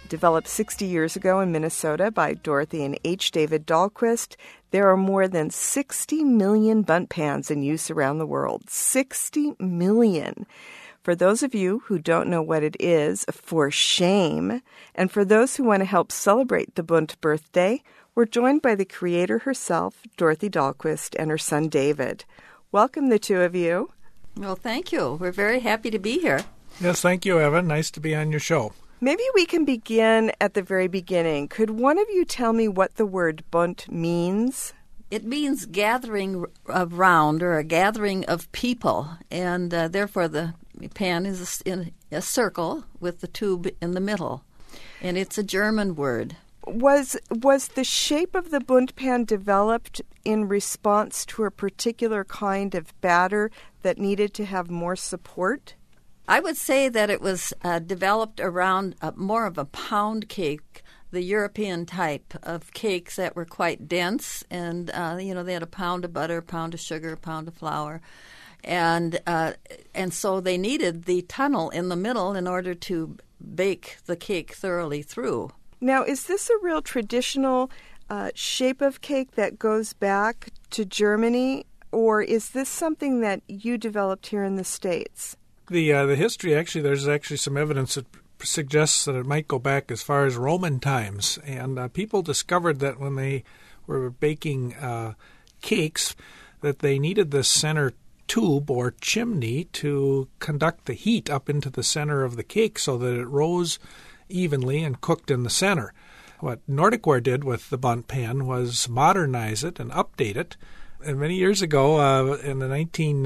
Developed 60 years ago in Minnesota by Dorothy and H. David Dahlquist, there are more than 60 million bundt pans in use around the world. 60 million. For those of you who don't know what it is, for shame. And for those who want to help celebrate the Bundt birthday, we're joined by the creator herself, Dorothy Dahlquist, and her son, David. Welcome, the two of you. Well, thank you. We're very happy to be here. Yes, thank you, Evan. Nice to be on your show. Maybe we can begin at the very beginning. Could one of you tell me what the word bundt means? It means gathering around or a gathering of people, and therefore the pan is in a circle with the tube in the middle, and it's a German word. Was the shape of the bundt pan developed in response to a particular kind of batter that needed to have more support? I would say that it was developed around more of a pound cake, the European type of cakes that were quite dense, and they had a pound of butter, a pound of sugar, a pound of flour, and so they needed the tunnel in the middle in order to bake the cake thoroughly through. Now, is this a real traditional shape of cake that goes back to Germany, or is this something that you developed here in the States? The history, there's some evidence that suggests that it might go back as far as Roman times. And people discovered that when they were baking cakes, that they needed this center tube or chimney to conduct the heat up into the center of the cake so that it rose evenly and cooked in the center. What Nordic Ware did with the bundt pan was modernize it and update it. And many years ago, in the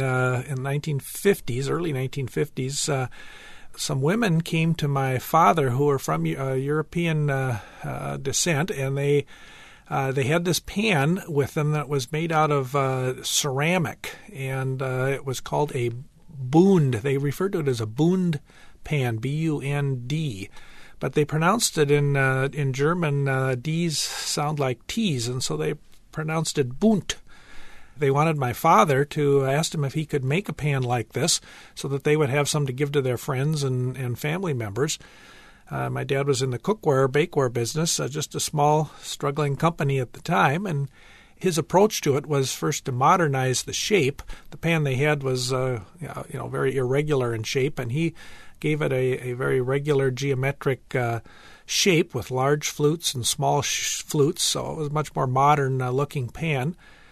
1950s, early 1950s, some women came to my father who were from European descent, and they had this pan with them that was made out of ceramic, and it was called a Bund. They referred to it as a Bund pan, B-U-N-D. But they pronounced it in German, D's sound like T's, and so they pronounced it Bundt. They wanted my father to ask him if he could make a pan like this so that they would have some to give to their friends and family members. My dad was in the cookware, bakeware business, just a small, struggling company at the time, and his approach to it was first to modernize the shape. The pan they had was, very irregular in shape, and he gave it a very regular geometric shape with large flutes and small flutes, so it was a much more modern-looking pan.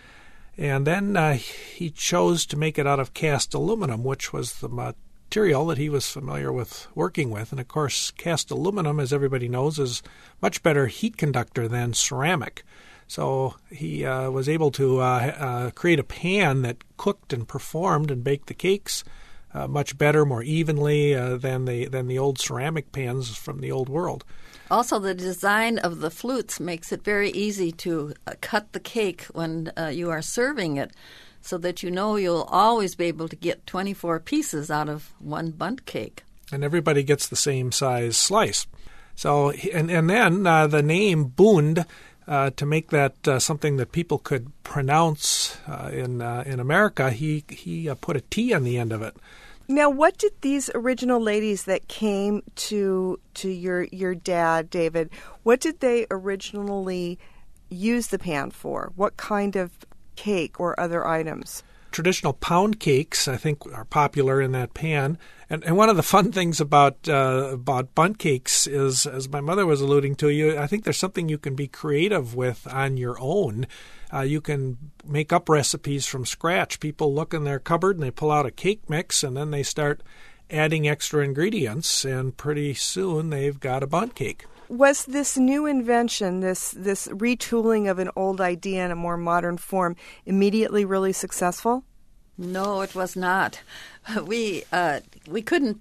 And then he chose to make it out of cast aluminum, which was the material that he was familiar with working with. And, of course, cast aluminum, as everybody knows, is much better heat conductor than ceramic. So he was able to create a pan that cooked and performed and baked the cakes much better, more evenly than the old ceramic pans from the old world. Also, the design of the flutes makes it very easy to cut the cake when you are serving it, so that you'll always be able to get 24 pieces out of one bundt cake. And everybody gets the same size slice. So, and then the name Bund, to make that something that people could pronounce in America, he put a T on the end of it. Now, what did these original ladies that came to your dad, David, what did they originally use the pan for? What kind of cake or other items? Traditional pound cakes, I think, are popular in that pan. And one of the fun things about bundt cakes is, as my mother was alluding to, I think there's something you can be creative with on your own. You can make up recipes from scratch. People look in their cupboard and they pull out a cake mix, and then they start adding extra ingredients, and pretty soon they've got a bundt cake. Was this new invention, this retooling of an old idea in a more modern form, immediately really successful? No, it was not. We couldn't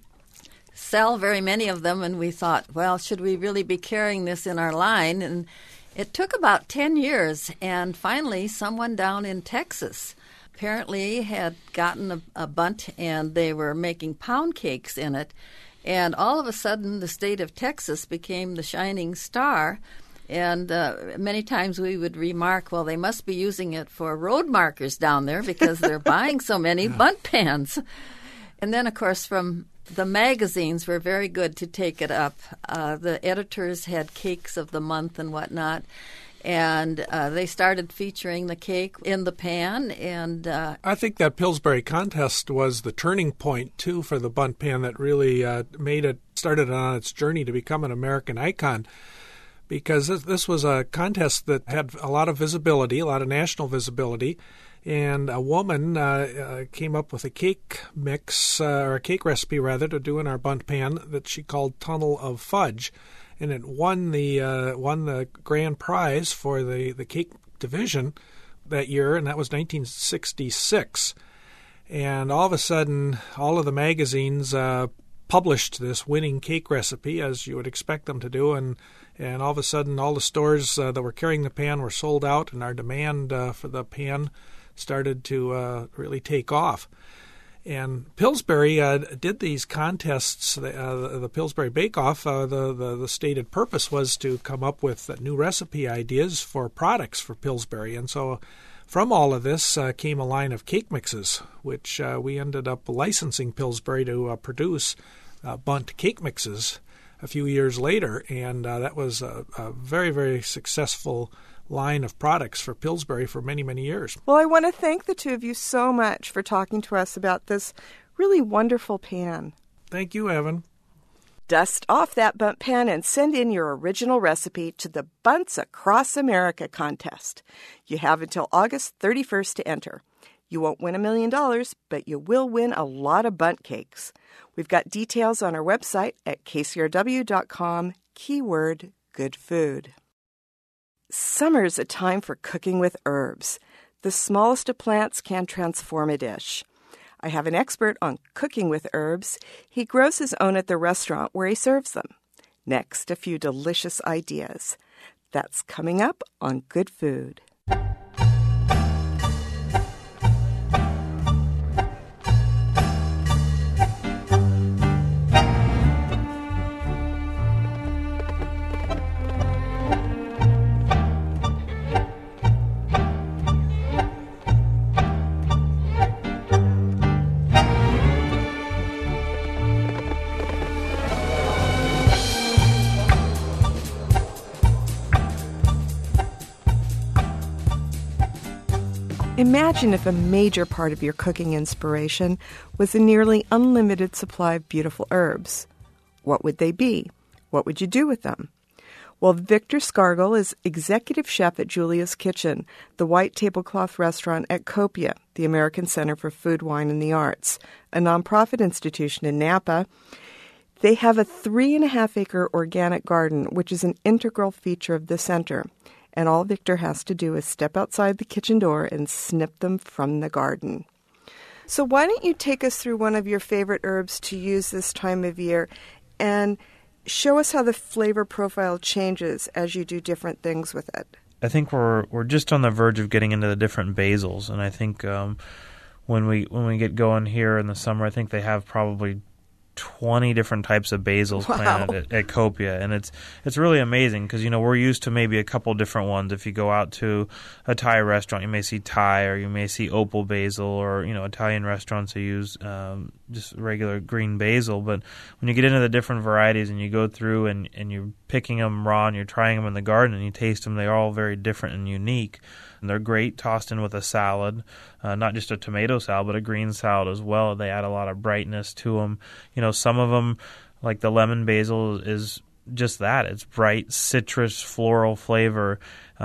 sell very many of them, and we thought, well, should we really be carrying this in our line? And it took about 10 years, and finally someone down in Texas apparently had gotten a bundt, and they were making pound cakes in it. And all of a sudden, the state of Texas became the shining star. And many times we would remark, well, they must be using it for road markers down there because they're buying so many bundt pans. And then, of course, from The magazines were very good to take it up. The editors had cakes of the month and whatnot, and they started featuring the cake in the pan. And I think that Pillsbury contest was the turning point, too, for the bundt pan that really started on its journey to become an American icon. Because this was a contest that had a lot of visibility, a lot of national visibility, and a woman came up with a cake mix, or a cake recipe rather, to do in our bundt pan that she called Tunnel of Fudge, and it won the grand prize for the cake division that year, and that was 1966. And all of a sudden, all of the magazines published this winning cake recipe, as you would expect them to do, and all of a sudden all the stores that were carrying the pan were sold out, and our demand for the pan started to really take off. And Pillsbury did these contests, the Pillsbury Bake Off. The stated purpose was to come up with new recipe ideas for products for Pillsbury. And so from all of this came a line of cake mixes, which we ended up licensing Pillsbury to produce bundt cake mixes a few years later. And that was a very, very successful line of products for Pillsbury for many, many years. Well, I want to thank the two of you so much for talking to us about this really wonderful pan. Thank you, Evan. Dust off that bundt pan and send in your original recipe to the Bunts Across America contest. You have until August 31st to enter. You won't win $1 million, but you will win a lot of bundt cakes. We've got details on our website at kcrw.com, keyword good food. Summer's a time for cooking with herbs. The smallest of plants can transform a dish. I have an expert on cooking with herbs. He grows his own at the restaurant where he serves them. Next, a few delicious ideas. That's coming up on Good Food. Imagine if a major part of your cooking inspiration was a nearly unlimited supply of beautiful herbs. What would they be? What would you do with them? Well, Victor Scargill is executive chef at Julia's Kitchen, the white tablecloth restaurant at Copia, the American Center for Food, Wine, and the Arts, a nonprofit institution in Napa. They have a 3.5-acre organic garden, which is an integral feature of the center. And all Victor has to do is step outside the kitchen door and snip them from the garden. So why don't you take us through one of your favorite herbs to use this time of year and show us how the flavor profile changes as you do different things with it. I think we're just on the verge of getting into the different basils, and I think when we get going here in the summer, I think they have probably 20 different types of basils planted at Copia, and it's really amazing because we're used to maybe a couple different ones. If you go out to a Thai restaurant, you may see Thai, or you may see opal basil, or Italian restaurants who use just regular green basil. But when you get into the different varieties and you go through and you're picking them raw and you're trying them in the garden and you taste them, they're all very different and unique. And they're great tossed in with a salad, not just a tomato salad, but a green salad as well. They add a lot of brightness to them. Some of them, like the lemon basil, is just that. It's bright, citrus, floral flavor.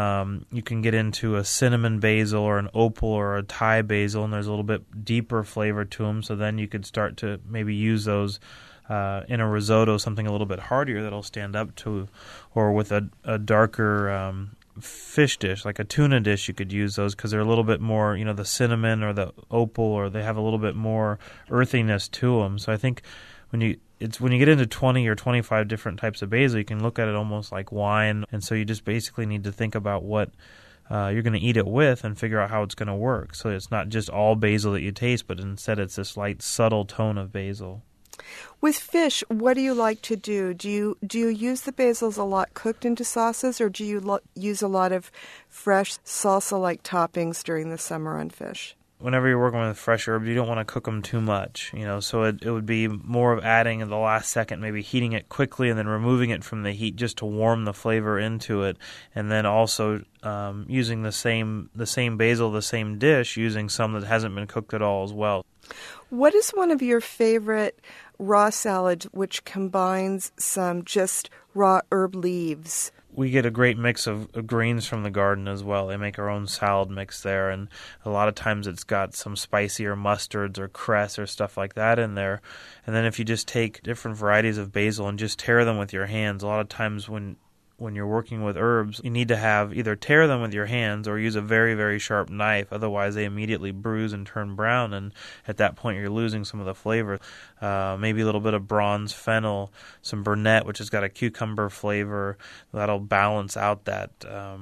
You can get into a cinnamon basil or an opal or a Thai basil, and there's a little bit deeper flavor to them. So then you could start to maybe use those in a risotto, something a little bit heartier that'll stand up to, or with a darker fish dish, like a tuna dish, you could use those because they're a little bit more, the cinnamon or the opal, or they have a little bit more earthiness to them. So I think when you get into 20 or 25 different types of basil, you can look at it almost like wine. And so you just basically need to think about what you're going to eat it with and figure out how it's going to work. So it's not just all basil that you taste, but instead it's this light, subtle tone of basil. With fish, what do you like to do? Do you use the basils a lot cooked into sauces, or do you use a lot of fresh salsa-like toppings during the summer on fish? whenever you're working with fresh herbs, you don't want to cook them too much, so it would be more of adding in the last second, maybe heating it quickly and then removing it from the heat just to warm the flavor into it, and then also using the same basil, the same dish, using some that hasn't been cooked at all as well. What is one of your favorite raw salads which combines some just raw herb leaves? We get a great mix of greens from the garden as well. They make our own salad mix there, and a lot of times it's got some spicier mustards or cress or stuff like that in there. And then if you just take different varieties of basil and just tear them with your hands, a lot of times when you're working with herbs, you need to have either tear them with your hands or use a very, very sharp knife. Otherwise, they immediately bruise and turn brown, and at that point, you're losing some of the flavor. Maybe a little bit of bronze fennel, some burnet, which has got a cucumber flavor. That'll balance out that,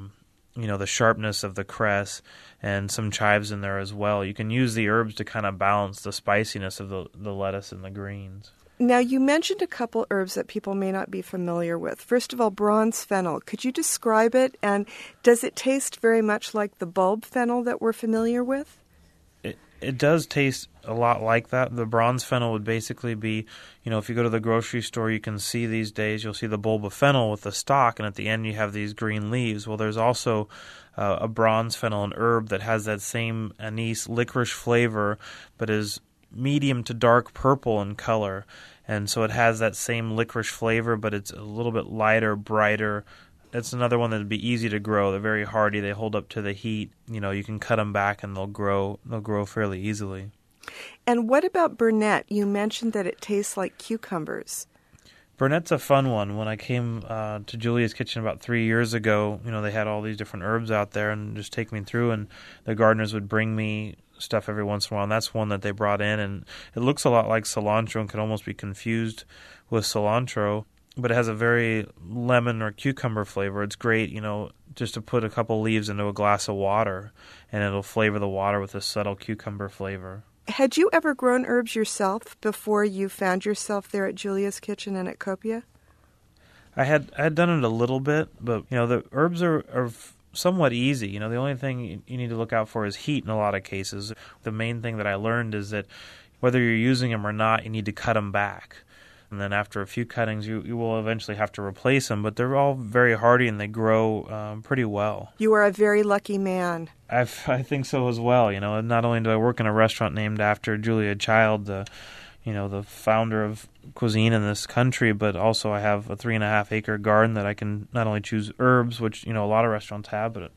the sharpness of the cress, and some chives in there as well. You can use the herbs to kind of balance the spiciness of the lettuce and the greens. Now, you mentioned a couple herbs that people may not be familiar with. First of all, bronze fennel. Could you describe it? And does it taste very much like the bulb fennel that we're familiar with? It does taste a lot like that. The bronze fennel would basically be, if you go to the grocery store, you can see these days, you'll see the bulb of fennel with the stalk, and at the end you have these green leaves. Well, there's also a bronze fennel, an herb that has that same anise licorice flavor, but is medium to dark purple in color, and so it has that same licorice flavor, but it's a little bit lighter, brighter. It's another one that would be easy to grow. They're very hardy. They hold up to the heat. You can cut them back and they'll grow fairly easily. And what about burnet? You mentioned that it tastes like cucumbers. Burnet's a fun one. When I came to Julia's Kitchen about 3 years ago, they had all these different herbs out there and just take me through, and the gardeners would bring me stuff every once in a while, and that's one that they brought in, and it looks a lot like cilantro and could almost be confused with cilantro, but it has a very lemon or cucumber flavor. It's great, just to put a couple leaves into a glass of water, and it'll flavor the water with a subtle cucumber flavor. Had you ever grown herbs yourself before you found yourself there at Julia's Kitchen and at Copia? I had done it a little bit, but the herbs are somewhat easy. The only thing you need to look out for is heat in a lot of cases. The main thing that I learned is that whether you're using them or not, you need to cut them back. And then after a few cuttings, you will eventually have to replace them, but they're all very hardy and they grow pretty well. You are a very lucky man. I think so as well. Not only do I work in a restaurant named after Julia Child, the founder of cuisine in this country, but also I have a 3.5-acre garden that I can not only choose herbs, which a lot of restaurants have, but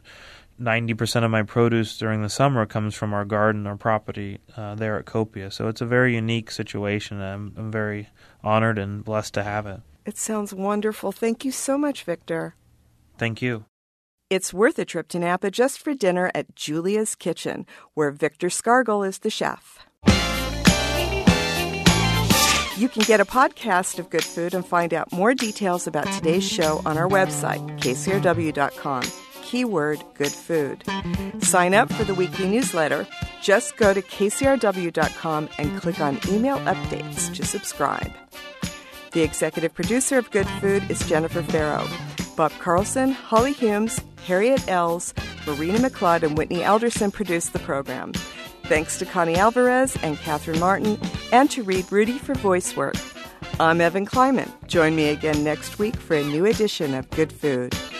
90% of my produce during the summer comes from our garden, our property there at Copia. So it's a very unique situation. I'm very honored and blessed to have it. It sounds wonderful. Thank you so much, Victor. Thank you. It's worth a trip to Napa just for dinner at Julia's Kitchen, where Victor Scargill is the chef. You can get a podcast of Good Food and find out more details about today's show on our website, kcrw.com. Keyword Good Food. Sign up for the weekly newsletter. Just go to kcrw.com and click on Email Updates to subscribe. The executive producer of Good Food is Jennifer Farrow. Bob Carlson, Holly Humes, Harriet Ells, Marina McLeod, and Whitney Alderson produced the program. Thanks to Connie Alvarez and Catherine Martin, and to Reed Rudy for voice work. I'm Evan Kleiman. Join me again next week for a new edition of Good Food.